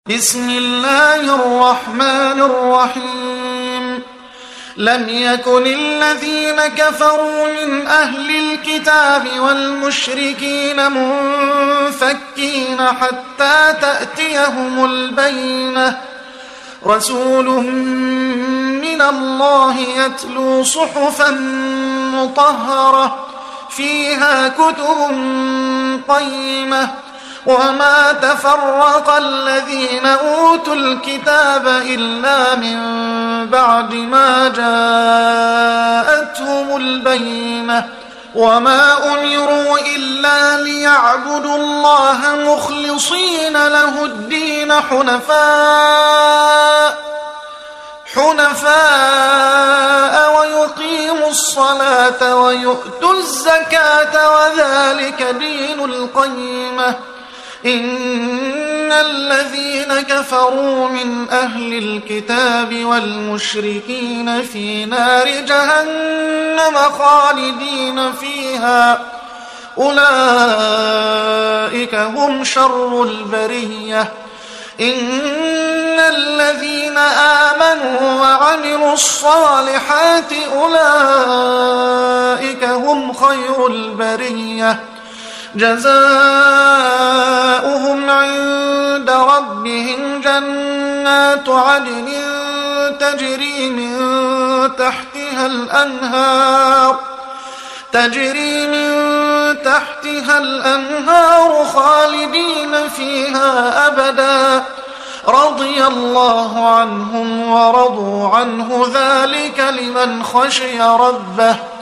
بسم الله الرحمن الرحيم لم يكن الذين كفروا من أهل الكتاب والمشركين منفكين حتى تأتيهم البينة رسول من الله يتلو صحفا مطهرة فيها كتب قيمة وما تفرق الذين أوتوا الكتاب إلا من بعد ما جاءتهم البينة وما أمروا إلا ليعبدوا الله مخلصين له الدين حنفاء ويقيموا الصلاة ويؤتوا الزكاة وذلك دين القيمة إن الذين كفروا من أهل الكتاب والمشركين في نار جهنم خالدين فيها أولئك هم شر البرية إن الذين آمنوا وعملوا الصالحات أولئك هم خير البرية جزاؤهم عند ربهم جنات عدن تجري من تحتها الأنهار خالدين فيها أبدا رضي الله عنهم ورضوا عنه ذلك لمن خشي ربه